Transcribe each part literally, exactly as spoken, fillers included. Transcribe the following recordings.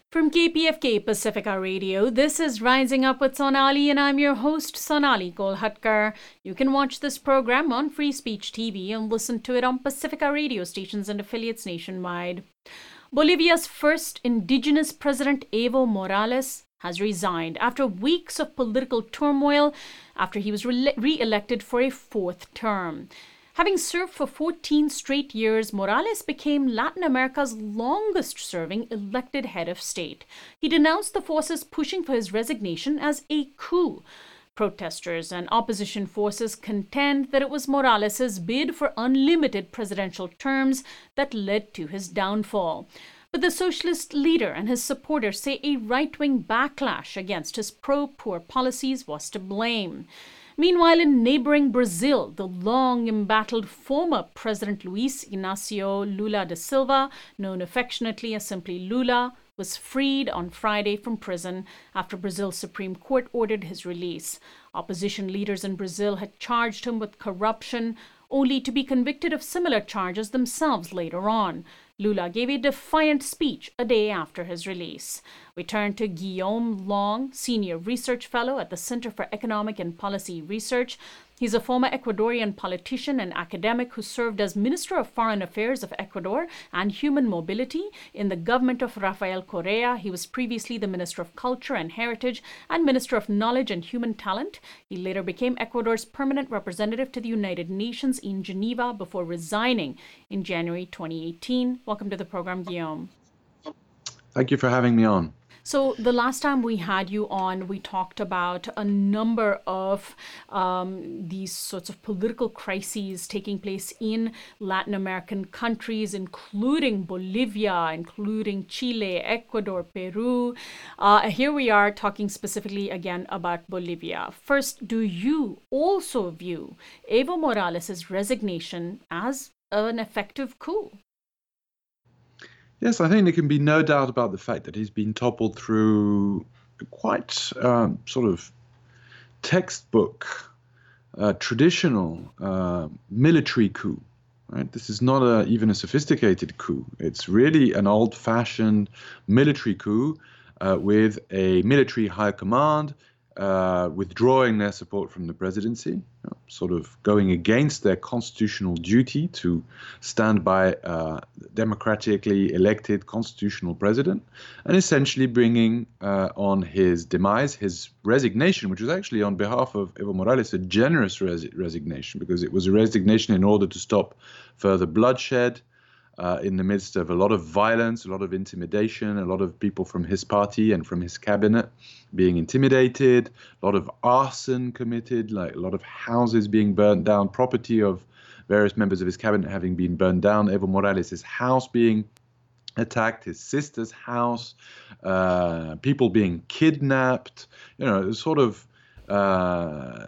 From K P F K Pacifica Radio, this is Rising Up with Sonali, and I'm your host, Sonali Kolhatkar. You can watch this program on Free Speech T V and listen to it on Pacifica radio stations and affiliates nationwide. Bolivia's first indigenous president, Evo Morales, has resigned after weeks of political turmoil after he was re- re-elected for a fourth term. Having served for fourteen straight years, Morales became Latin America's longest-serving elected head of state. He denounced the forces pushing for his resignation as a coup. Protesters and opposition forces contend that it was Morales' bid for unlimited presidential terms that led to his downfall. But the socialist leader and his supporters say a right-wing backlash against his pro-poor policies was to blame. Meanwhile, in neighboring Brazil, the long-embattled former President Luiz Inácio Lula da Silva, known affectionately as simply Lula, was freed on Friday from prison after Brazil's Supreme Court ordered his release. Opposition leaders in Brazil had charged him with corruption, only to be convicted of similar charges themselves later on. Lula gave a defiant speech a day after his release. We turn to Guillaume Long, Senior Research Fellow at the Center for Economic and Policy Research. He's a former Ecuadorian politician and academic who served as Minister of Foreign Affairs of Ecuador and Human Mobility in the government of Rafael Correa. He was previously the Minister of Culture and Heritage and Minister of Knowledge and Human Talent. He later became Ecuador's permanent representative to the United Nations in Geneva before resigning in January twenty eighteen. Welcome to the program, Guillaume. Thank you for having me on. So the last time we had you on, we talked about a number of um, these sorts of political crises taking place in Latin American countries, including Bolivia, including Chile, Ecuador, Peru. Uh, here we are talking specifically again about Bolivia. First, do you also view Evo Morales' resignation as an effective coup? Yes, I think there can be no doubt about the fact that he's been toppled through quite um, sort of textbook, uh, traditional uh, military coup. Right? This is not a, even a sophisticated coup. It's really an old-fashioned military coup uh, with a military high command uh, withdrawing their support from the presidency, you know, sort of going against their constitutional duty to stand by a democratically elected constitutional president, and essentially bringing uh, on his demise, his resignation, which was actually on behalf of Evo Morales a generous res- resignation, because it was a resignation in order to stop further bloodshed, Uh, in the midst of a lot of violence, a lot of intimidation, a lot of people from his party and from his cabinet being intimidated, a lot of arson committed, like a lot of houses being burnt down, property of various members of his cabinet having been burned down, Evo Morales' house being attacked, his sister's house, uh, people being kidnapped, you know, sort of uh,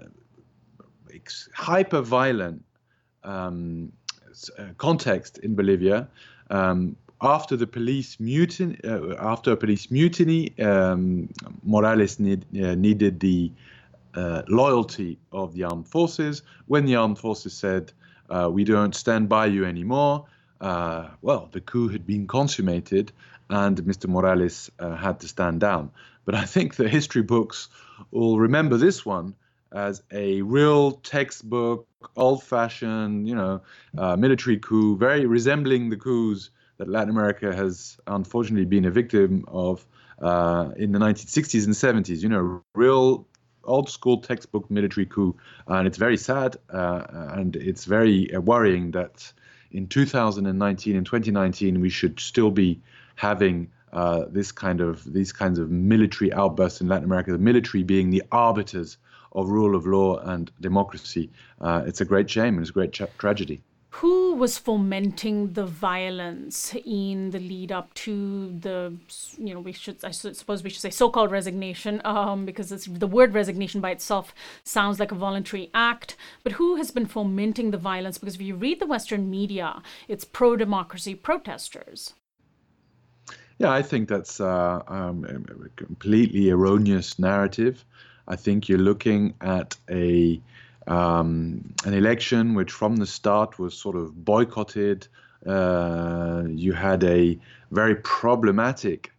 hyper-violent um Uh, context in Bolivia. Um, after the police mutiny, uh, after a police mutiny, um, Morales need, uh, needed the uh, loyalty of the armed forces. When the armed forces said, uh, "We don't stand by you anymore," uh, well, the coup had been consummated, and Mister Morales uh, had to stand down. But I think the history books will remember this one as a real textbook, old-fashioned, you know, uh, military coup, very resembling the coups that Latin America has unfortunately been a victim of uh, in the nineteen sixties and seventies. You know, real old-school textbook military coup, and it's very sad, uh, and it's very uh, worrying that in two thousand nineteen and twenty nineteen we should still be having uh, this kind of these kinds of military outbursts in Latin America. The military being the arbiters of rule of law and democracy. Uh, it's a great shame and it's a great tra- tragedy. Who was fomenting the violence in the lead up to the, you know, we should, I suppose we should say so-called resignation, um, because it's, the word resignation by itself sounds like a voluntary act. But who has been fomenting the violence? Because if you read the Western media, it's pro-democracy protesters. Yeah, I think that's uh, um, a completely erroneous narrative. I think you're looking at a um, an election which from the start was sort of boycotted. Uh, you had a very problematic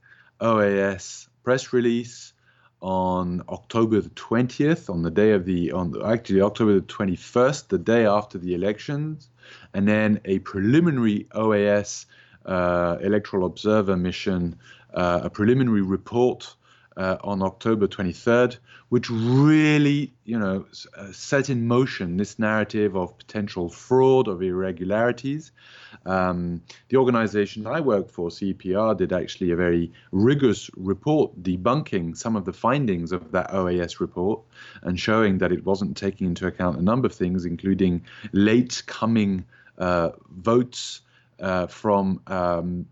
O A S press release on October the twentieth, on the day of the, on actually October the twenty-first, the day after the elections, and then a preliminary O A S uh, electoral observer mission, uh, a preliminary report uh, on October twenty-third, which really, you know, uh, set in motion this narrative of potential fraud, of irregularities. Um, the organization I work for, C E P R, did actually a very rigorous report debunking some of the findings of that O A S report and showing that it wasn't taking into account a number of things, including late coming uh, votes uh, from um,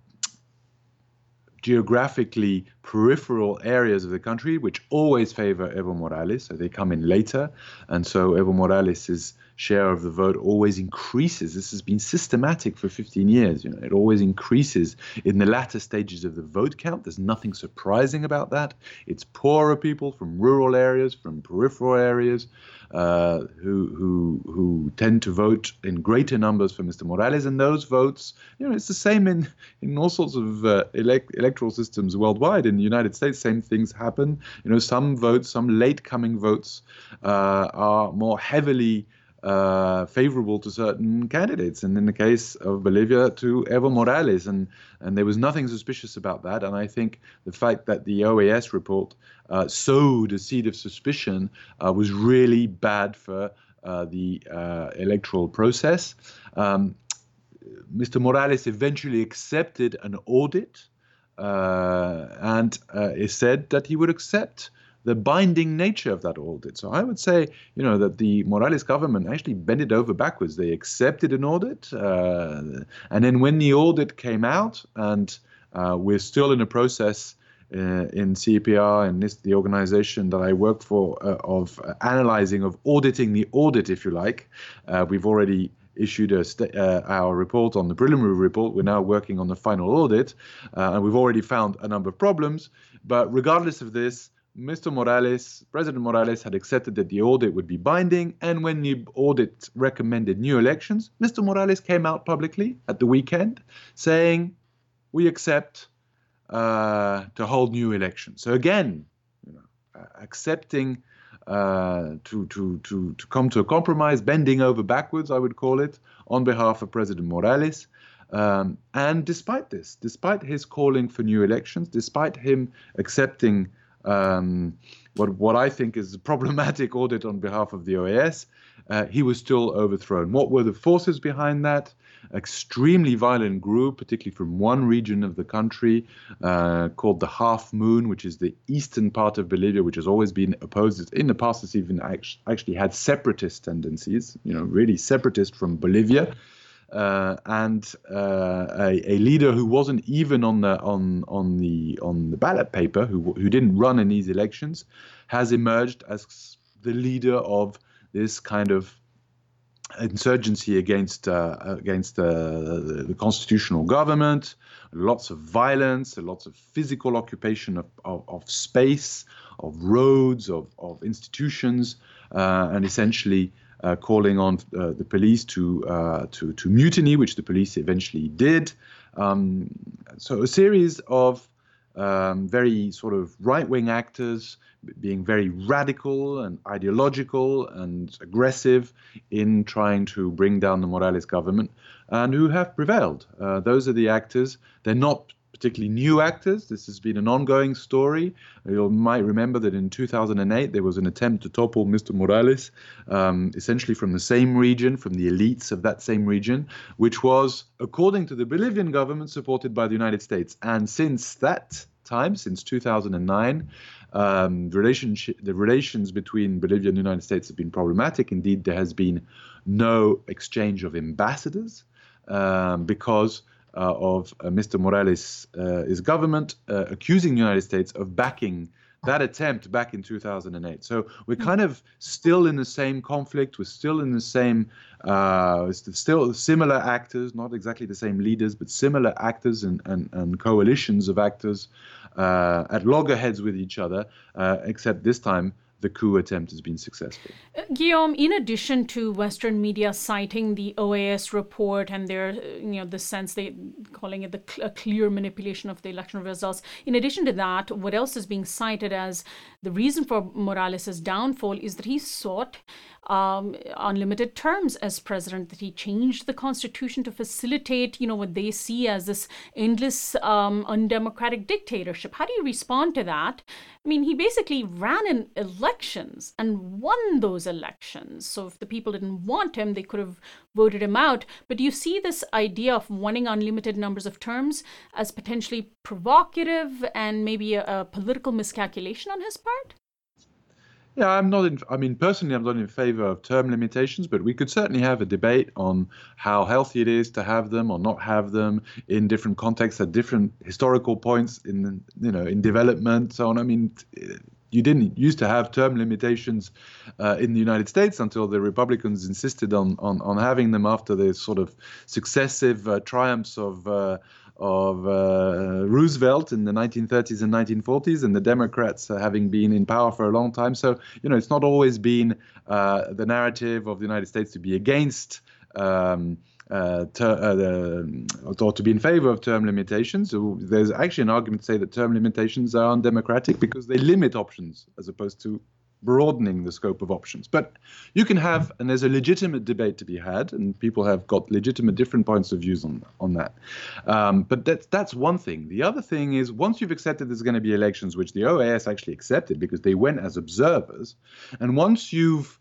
geographically peripheral areas of the country, which always favor Evo Morales. So they come in later. And so Evo Morales' share of the vote always increases. This has been systematic for fifteen years. You know, it always increases in the latter stages of the vote count. There's nothing surprising about that. It's poorer people from rural areas, from peripheral areas, uh, who who who tend to vote in greater numbers for Mister Morales. And those votes, you know, it's the same in in all sorts of uh, elect, electoral systems worldwide. In the United States, same things happen. You know, some votes, some late coming votes, uh, are more heavily Uh, favorable to certain candidates, and in the case of Bolivia, to Evo Morales, and and there was nothing suspicious about that. And I think the fact that the O A S report uh, sowed a seed of suspicion uh, was really bad for uh, the uh, electoral process. Um, Mister Morales eventually accepted an audit, uh, and uh, it said that he would accept the binding nature of that audit. So I would say, you know, that the Morales government actually bent it over backwards. They accepted an audit, uh, and then when the audit came out, and uh, we're still in a process uh, in C E P R, and this the organization that I work for, uh, of uh, analyzing, of auditing the audit, if you like. Uh, we've already issued a st- uh, our report on the preliminary report. We're now working on the final audit, uh, and we've already found a number of problems. But regardless of this, Mister Morales, President Morales, had accepted that the audit would be binding, and when the audit recommended new elections, Mister Morales came out publicly at the weekend saying, we accept uh, to hold new elections. So again, you know, uh, accepting uh, to, to, to, to come to a compromise, bending over backwards, I would call it, on behalf of President Morales. Um, and despite this, despite his calling for new elections, despite him accepting Um, what what I think is a problematic audit on behalf of the O A S, uh, he was still overthrown. What were the forces behind that? Extremely violent group, particularly from one region of the country uh, called the Half Moon, which is the eastern part of Bolivia, which has always been opposed. In the past, it's even actually had separatist tendencies, you know, really separatist from Bolivia. Uh, and uh, a, a leader who wasn't even on the on on the on the ballot paper, who who didn't run in these elections, has emerged as the leader of this kind of insurgency against uh, against uh, the, the constitutional government. Lots of violence, lots of physical occupation of of, of space, of roads, of of institutions, uh, and essentially Uh, calling on uh, the police to uh, to to mutiny, which the police eventually did. Um, so a series of um, very sort of right-wing actors being very radical and ideological and aggressive in trying to bring down the Morales government, and who have prevailed. Uh, those are the actors. They're not particularly new actors. This has been an ongoing story. You might remember that in two thousand eight, there was an attempt to topple Mister Morales, um, essentially from the same region, from the elites of that same region, which was, according to the Bolivian government, supported by the United States. And since that time, since two thousand nine, um, the, relationship, the relations between Bolivia and the United States have been problematic. Indeed, there has been no exchange of ambassadors um, because Uh, of uh, Mister Morales' uh, his government uh, accusing the United States of backing that attempt back in two thousand eight. So we're kind of still in the same conflict. We're still in the same, uh, still similar actors, not exactly the same leaders, but similar actors and, and, and coalitions of actors uh, at loggerheads with each other, uh, except this time the coup attempt has been successful. Uh, Guillaume, in addition to Western media citing the O A S report and their, you know, the sense they calling it the cl- a clear manipulation of the election results, in addition to that, what else is being cited as the reason for Morales' downfall is that he sought um, unlimited terms as president, that he changed the constitution to facilitate, you know, what they see as this endless um, undemocratic dictatorship. How do you respond to that? I mean, he basically ran in elections and won those elections. So if the people didn't want him, they could have voted him out. But do you see this idea of wanting unlimited numbers of terms as potentially provocative and maybe a, a political miscalculation on his part? Yeah, I'm not in, I mean, personally, I'm not in favor of term limitations, but we could certainly have a debate on how healthy it is to have them or not have them in different contexts at different historical points in, you know, in development, so on. I mean, you didn't used to have term limitations uh, in the United States until the Republicans insisted on on, on having them after the sort of successive uh, triumphs of uh, of uh, Roosevelt in the nineteen thirties and nineteen forties, and the Democrats uh, having been in power for a long time. So, you know, it's not always been uh, the narrative of the United States to be against um, uh, ter- uh, the, or to be in favor of term limitations. So there's actually an argument to say that term limitations are undemocratic because they limit options as opposed to broadening the scope of options. But you can have, and there's a legitimate debate to be had, and people have got legitimate different points of views on on that. Um, but that's that's one thing. The other thing is, once you've accepted there's going to be elections, which the O A S actually accepted because they went as observers, and once you've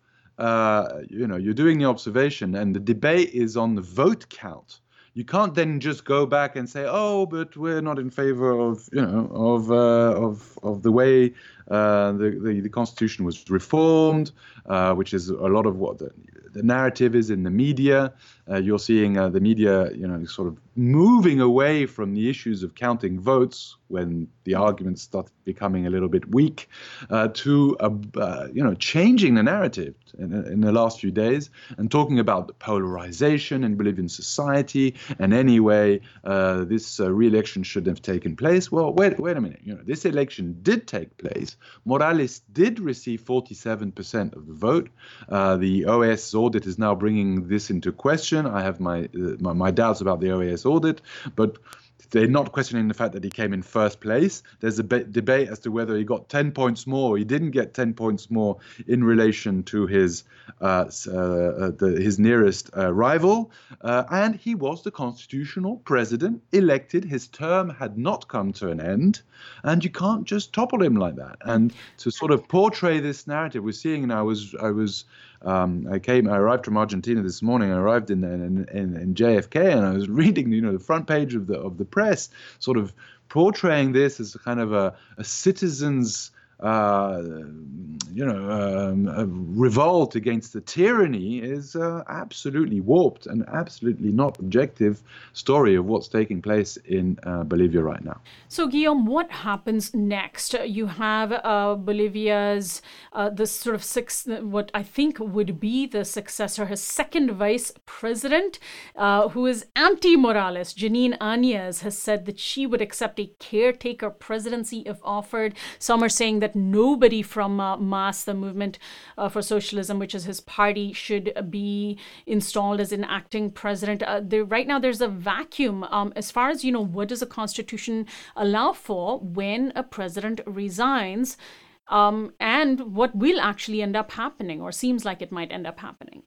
uh, you know you're doing the observation and the debate is on the vote count, you can't then just go back and say, oh, but we're not in favor of, you know, of uh, of of the way uh, the, the the Constitution was reformed, uh, which is a lot of what the, the narrative is in the media. Uh, you're seeing uh, the media, you know, sort of moving away from the issues of counting votes when the arguments started becoming a little bit weak, uh, to uh, uh, you know changing the narrative in, in the last few days and talking about the polarization in Bolivian society. And anyway, uh, this uh, re-election should have taken place. Well, wait, wait a minute. You know, this election did take place. Morales did receive forty-seven percent of the vote. Uh, the O A S audit is now bringing this into question. I have my, uh, my my doubts about the O A S audit, but they're not questioning the fact that he came in first place. There's a be- debate as to whether he got ten points more or he didn't get ten points more in relation to his uh, uh, the, his nearest uh, rival. Uh, and he was the constitutional president elected. His term had not come to an end. And you can't just topple him like that. And to sort of portray this narrative, we're seeing now, I was, I was Um, I came. I arrived from Argentina this morning. I arrived in in, in in J F K, and I was reading, you know, the front page of the of the press, sort of portraying this as a kind of a, a citizen's, uh, you know, um, a revolt against the tyranny is uh, absolutely warped and absolutely not objective story of what's taking place in uh, Bolivia right now. So, Guillaume, what happens next? You have uh, Bolivia's, uh, this sort of six, what I think would be the successor, his second vice president, uh, who is anti-Morales. Janine Áñez has said that she would accept a caretaker presidency if offered. Some are saying that nobody from uh, M A S, the Movement uh, for Socialism, which is his party, should be installed as an acting president. Uh, there, right now, there's a vacuum. Um, as far as, you know, what does the Constitution allow for when a president resigns, um, and what will actually end up happening, or seems like it might end up happening?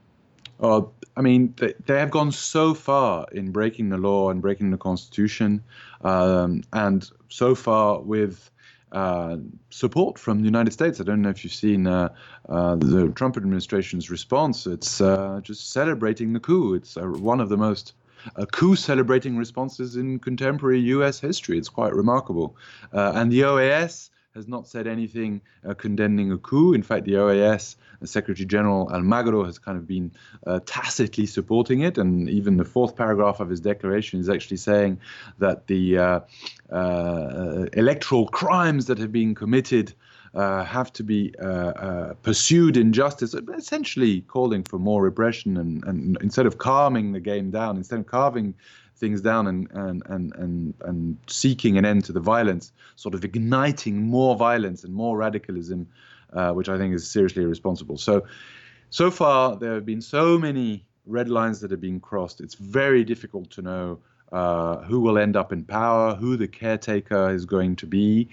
Uh, I mean, they, they have gone so far in breaking the law and breaking the Constitution, um, and so far with uh, support from the United States. I don't know if you've seen uh, uh, the Trump administration's response. It's uh, just celebrating the coup. It's uh, one of the most uh, coup-celebrating responses in contemporary U S history. It's quite remarkable. Uh, and the O A S has not said anything uh, condemning a coup. In fact, the O A S uh, Secretary General Almagro has kind of been uh, tacitly supporting it. And even the fourth paragraph of his declaration is actually saying that the uh, uh, electoral crimes that have been committed uh, have to be uh, uh, pursued in justice, essentially calling for more repression. And, and instead of calming the game down, instead of carving things down and, and and and and seeking an end to the violence, sort of igniting more violence and more radicalism uh, which I think is seriously irresponsible. So, so far there have been so many red lines that have been crossed. It's very difficult to know uh, who will end up in power, who the caretaker is going to be.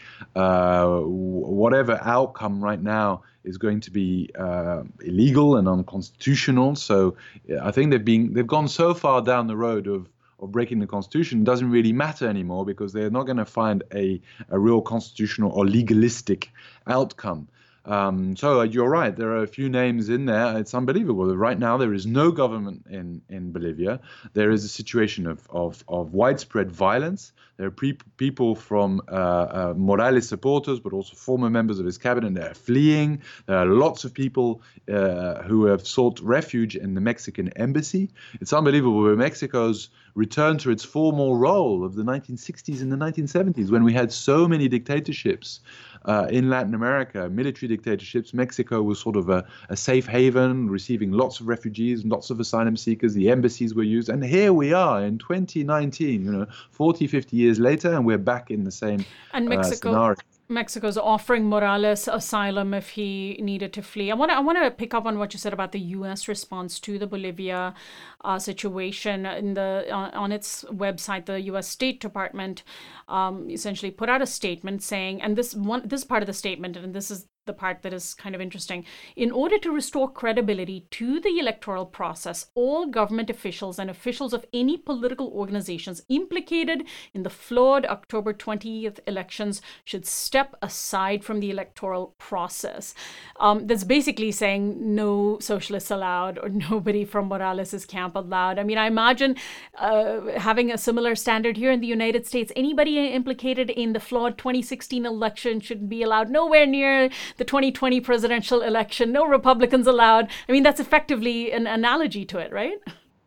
Uh, whatever outcome right now is going to be uh, illegal and unconstitutional. So I think they've been they've gone so far down the road of of breaking the constitution. It doesn't really matter anymore because they're not going to find a a real constitutional or legalistic outcome. Um, so you're right. There are a few names in there. It's unbelievable. Right now, there is no government in, in Bolivia. There is a situation of, of, of widespread violence. There are pre- people from uh, uh, Morales supporters, but also former members of his cabinet. They're fleeing. There are lots of people uh, who have sought refuge in the Mexican embassy. It's unbelievable. Where Mexico's return to its formal role of the nineteen sixties and the nineteen seventies, when we had so many dictatorships uh, in Latin America, military dictatorships. Mexico was sort of a, a safe haven, receiving lots of refugees, lots of asylum seekers. The embassies were used. And here we are in twenty nineteen, you know, forty, fifty years later, and we're back in the same and Mexico, uh, scenario. Mexico's offering Morales asylum if he needed to flee. I want to I want to pick up on what you said about the U S response to the Bolivia uh, situation. In the uh, on its website, the U S State Department um, essentially put out a statement saying, and this one this part of the statement, and this is the part that is kind of interesting. In order to restore credibility to the electoral process, all government officials and officials of any political organizations implicated in the flawed October twentieth elections should step aside from the electoral process. Um, that's basically saying no socialists allowed or nobody from Morales' camp allowed. I mean, I imagine uh, having a similar standard here in the United States. Anybody implicated in the flawed twenty sixteen election should be allowed nowhere near the twenty twenty presidential election. No Republicans allowed. I mean, that's effectively an analogy to it, right?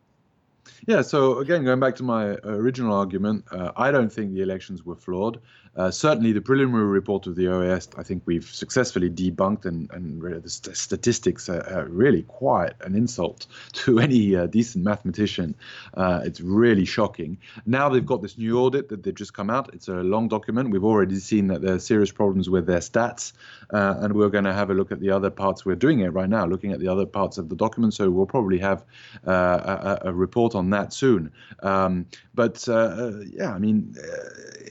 Yeah, so again, going back to my original argument, uh, I don't think the elections were flawed. Uh, certainly, the preliminary report of the O A S, I think we've successfully debunked, and, and really the st- statistics are, are really quite an insult to any uh, decent mathematician. Uh, it's really shocking. Now they've got this new audit that they've just come out. It's a long document. We've already seen that there are serious problems with their stats, uh, and we're going to have a look at the other parts. We're doing it right now, looking at the other parts of the document, so we'll probably have uh, a, a report on that soon. Um, but uh, yeah, I mean, uh,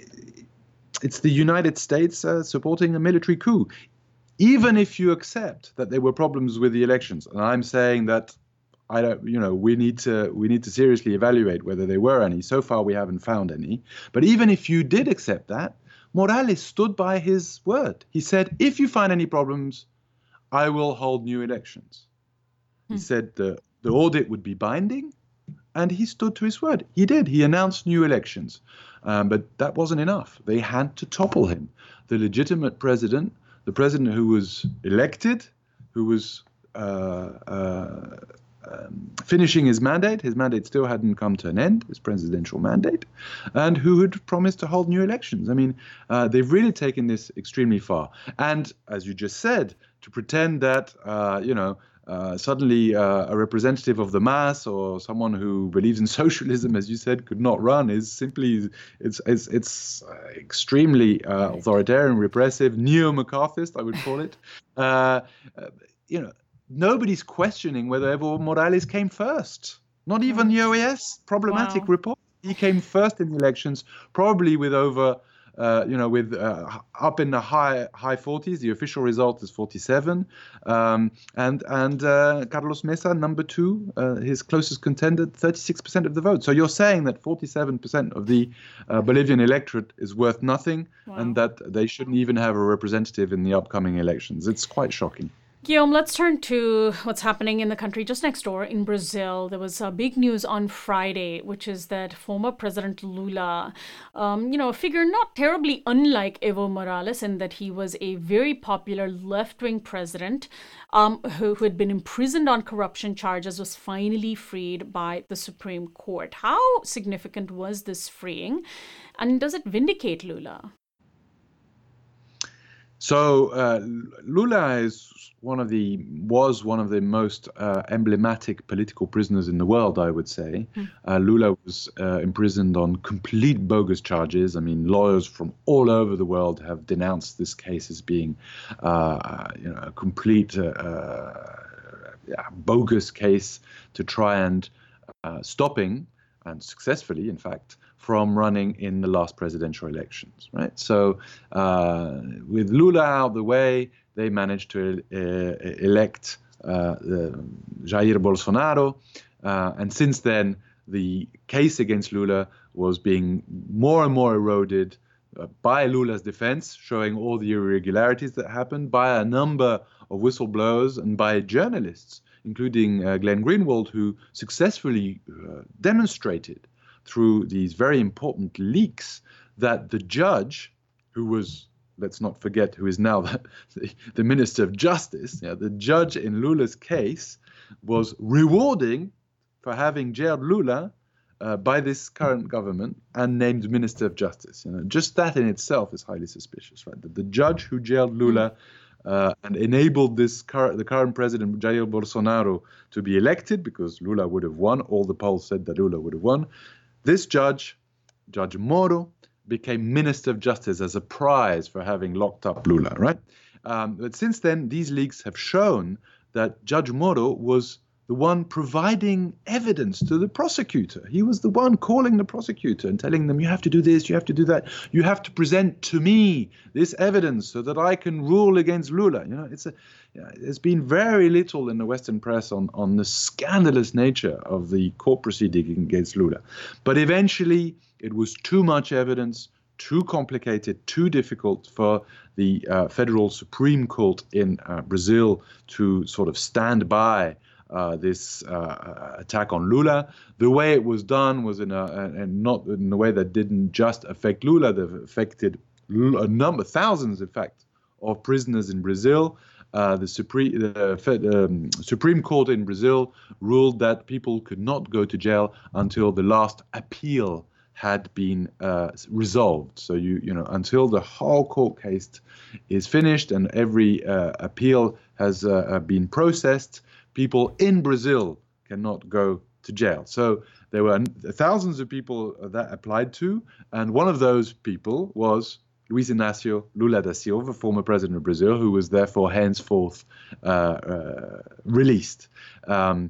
it's the United States uh, supporting a military coup. Even if you accept that there were problems with the elections, and I'm saying that I don't, you know, we need to we need to seriously evaluate whether there were any. So far, we haven't found any. But even if you did accept that, Morales stood by his word. He said, if you find any problems, I will hold new elections. Hmm. He said the, the audit would be binding. And he stood to his word. He did. He announced new elections. Um, but that wasn't enough. They had to topple him. The legitimate president, the president who was elected, who was uh, uh, um, finishing his mandate. His mandate still hadn't come to an end, his presidential mandate, and who had promised to hold new elections. I mean, uh, they've really taken this extremely far. And as you just said, to pretend that, uh, you know, Uh, suddenly uh, a representative of the mass or someone who believes in socialism, as you said, could not run is simply, it's it's, it's uh, extremely uh, authoritarian, repressive, neo-McCarthist, I would call it. Uh, uh, you know, nobody's questioning whether Evo Morales came first. Not even the O A S problematic wow. report. He came first in the elections, probably with over Uh, you know, with uh, up in the high high forties. The official result is forty-seven, um, and and uh, Carlos Mesa, number two, uh, his closest contender, thirty-six percent of the vote. So you're saying that forty-seven percent of the uh, Bolivian electorate is worth nothing, wow. and that they shouldn't even have a representative in the upcoming elections. It's quite shocking. Guillaume, let's turn to what's happening in the country just next door in Brazil. There was uh, big news on Friday, which is that former President Lula, um, you know, a figure not terribly unlike Evo Morales in that he was a very popular left-wing president um, who, who had been imprisoned on corruption charges, was finally freed by the Supreme Court. How significant was this freeing? And does it vindicate Lula? So uh, Lula is one of the was one of the most uh, emblematic political prisoners in the world, I would say. Mm. Uh, Lula was uh, imprisoned on complete bogus charges. I mean, lawyers from all over the world have denounced this case as being, uh, you know, a complete uh, uh, yeah, bogus case to try and uh, stopping, and successfully, in fact, from running in the last presidential elections, right? So uh, with Lula out of the way, they managed to uh, elect uh, Jair Bolsonaro. Uh, and since then, the case against Lula was being more and more eroded uh, by Lula's defense, showing all the irregularities that happened, by a number of whistleblowers and by journalists, including uh, Glenn Greenwald, who successfully uh, demonstrated through these very important leaks that the judge, who was, let's not forget, who is now the, the, the Minister of Justice, you know, the judge in Lula's case was rewarding for having jailed Lula uh, by this current government and named Minister of Justice. You know, just that in itself is highly suspicious, right? That the judge who jailed Lula uh, and enabled this cur- the current president, Jair Bolsonaro, to be elected, because Lula would have won. All the polls said that Lula would have won. This judge, Judge Moro, became Minister of Justice as a prize for having locked up Lula, right? Um, but since then, these leaks have shown that Judge Moro was the one providing evidence to the prosecutor. He was the one calling the prosecutor and telling them, you have to do this, you have to do that, you have to present to me this evidence so that I can rule against Lula. You know, it's a, you know, there's been very little in the Western press on, on the scandalous nature of the court proceeding against Lula. But eventually, it was too much evidence, too complicated, too difficult for the uh, federal Supreme Court in uh, Brazil to sort of stand by Uh, this uh, attack on Lula. The way it was done was in a, and not in a way that didn't just affect Lula, that affected a number, thousands, in fact, of prisoners in Brazil. Uh, the Supreme, the Fed, um, Supreme Court in Brazil ruled that people could not go to jail until the last appeal had been uh, resolved. So you you know until the whole court case is finished and every uh, appeal has uh, been processed, people in Brazil cannot go to jail. So there were thousands of people that applied to, and one of those people was Luiz Inácio Lula da Silva, former president of Brazil, who was therefore henceforth uh, uh, released. Um,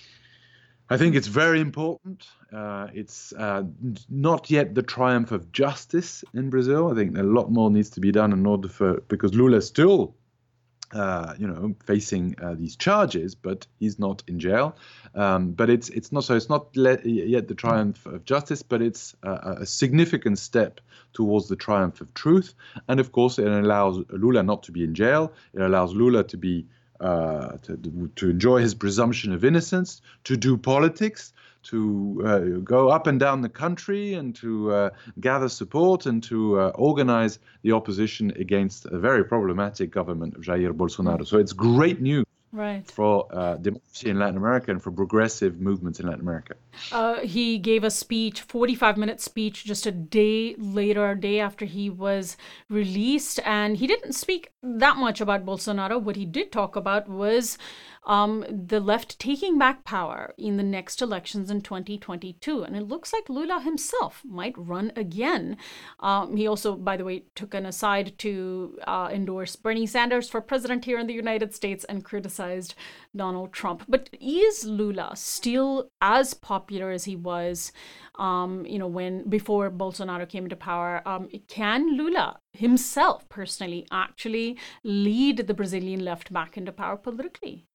I think it's very important. Uh, it's uh, not yet the triumph of justice in Brazil. I think a lot more needs to be done in order for, because Lula is still Uh, you know, facing uh, these charges, but he's not in jail. Um, but it's it's not so. It's not le- yet the triumph of justice, but it's uh, a significant step towards the triumph of truth. And of course, it allows Lula not to be in jail. It allows Lula to be uh, to to enjoy his presumption of innocence, to do politics, to uh, go up and down the country and to uh, gather support and to uh, organize the opposition against a very problematic government of Jair Bolsonaro. Mm. So it's great news right. for uh, democracy in Latin America and for progressive movements in Latin America. Uh, he gave a speech, forty-five minute speech, just a day later, a day after he was released. And he didn't speak that much about Bolsonaro. What he did talk about was um, the left taking back power in the next elections in twenty twenty-two. And it looks like Lula himself might run again. Um, he also, by the way, took an aside to uh, endorse Bernie Sanders for president here in the United States and criticized Donald Trump. But is Lula still as popular as he was, um, you know, when before Bolsonaro came into power? Um, can Lula himself personally actually lead the Brazilian left back into power politically?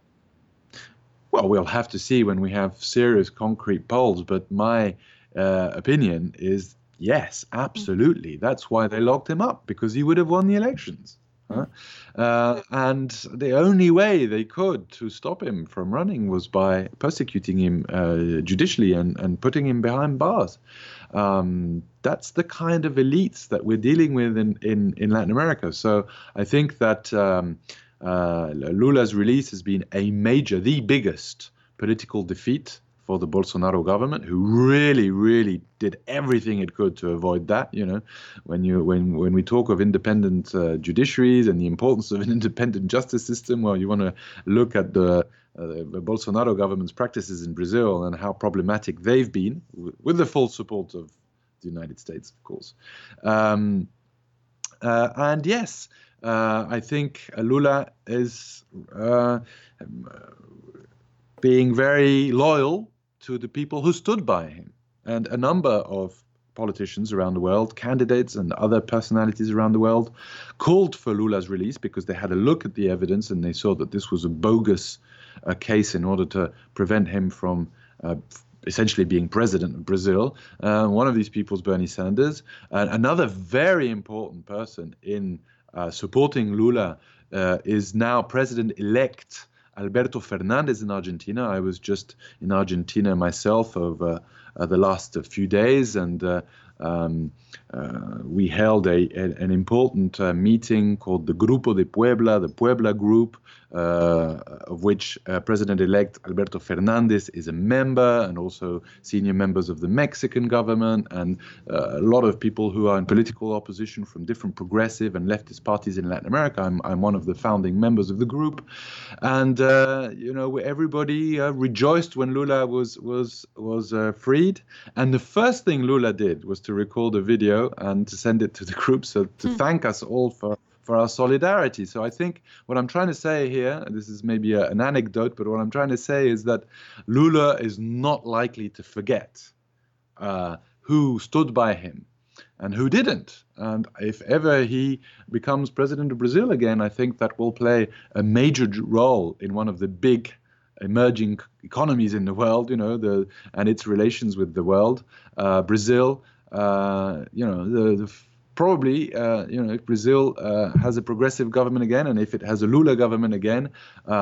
Well, we'll have to see when we have serious concrete polls, but my uh, opinion is yes, absolutely. That's why they locked him up, because he would have won the elections. Huh? Uh, and the only way they could to stop him from running was by persecuting him uh, judicially and, and putting him behind bars. Um, that's the kind of elites that we're dealing with in, in, in Latin America. So I think that um, uh, Lula's release has been a major, the biggest political defeat for the Bolsonaro government, who really, really did everything it could to avoid that. You know, when you when when we talk of independent uh, judiciaries and the importance of an independent justice system, well, you want to look at the, uh, the Bolsonaro government's practices in Brazil and how problematic they've been, w- with the full support of the United States, of course. Um, uh, and yes, uh, I think Lula is uh, being very loyal to the people who stood by him. And a number of politicians around the world, candidates and other personalities around the world, called for Lula's release because they had a look at the evidence and they saw that this was a bogus uh, case in order to prevent him from uh, essentially being president of Brazil. Uh, one of these people is Bernie Sanders. And another very important person in uh, supporting Lula uh, is now President-elect Alberto Fernandez in Argentina. I was just in Argentina myself over uh, the last uh, few days, and uh, um, uh, we held a, a, an important uh, meeting called the Grupo de Puebla, the Puebla Group, uh, of which uh, President-elect Alberto Fernandez is a member, and also senior members of the Mexican government, and uh, a lot of people who are in political opposition from different progressive and leftist parties in Latin America. I'm, I'm one of the founding members of the group. And, uh, you know, everybody uh, rejoiced when Lula was, was, was uh, freed. And the first thing Lula did was to record a video and to send it to the group, so to mm. thank us all for for our solidarity. So I think what I'm trying to say here, this is maybe a, an anecdote, but what I'm trying to say is that Lula is not likely to forget uh, who stood by him and who didn't. And if ever he becomes president of Brazil again, I think that will play a major role in one of the big emerging economies in the world, you know, the and its relations with the world. Uh, Brazil, uh, you know, the, the Probably, uh, you know, if Brazil uh, has a progressive government again, and if it has a Lula government again,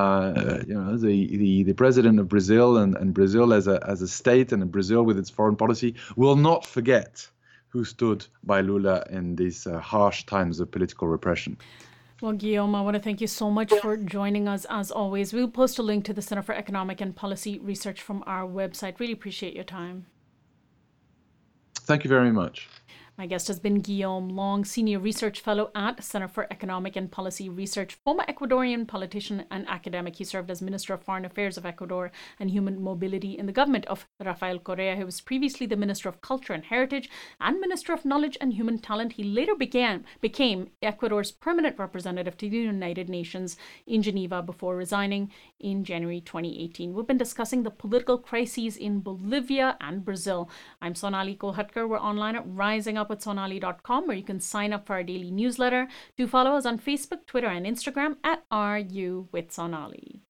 uh, you know, the, the, the president of Brazil and, and Brazil as a as a state and Brazil with its foreign policy will not forget who stood by Lula in these uh, harsh times of political repression. Well, Guillaume, I want to thank you so much for joining us as always. We'll post a link to the Center for Economic and Policy Research from our website. Really appreciate your time. Thank you very much. My guest has been Guillaume Long, Senior Research Fellow at Center for Economic and Policy Research, former Ecuadorian politician and academic. He served as Minister of Foreign Affairs of Ecuador and Human Mobility in the government of Rafael Correa. He was previously the Minister of Culture and Heritage and Minister of Knowledge and Human Talent. He later began, became Ecuador's permanent representative to the United Nations in Geneva before resigning in January twenty eighteen. We've been discussing the political crises in Bolivia and Brazil. I'm Sonali Kolhatkar. We're online at rising up at sonali dot com, where you can sign up for our daily newsletter. Do follow us on Facebook, Twitter, and Instagram at Are You with Sonali.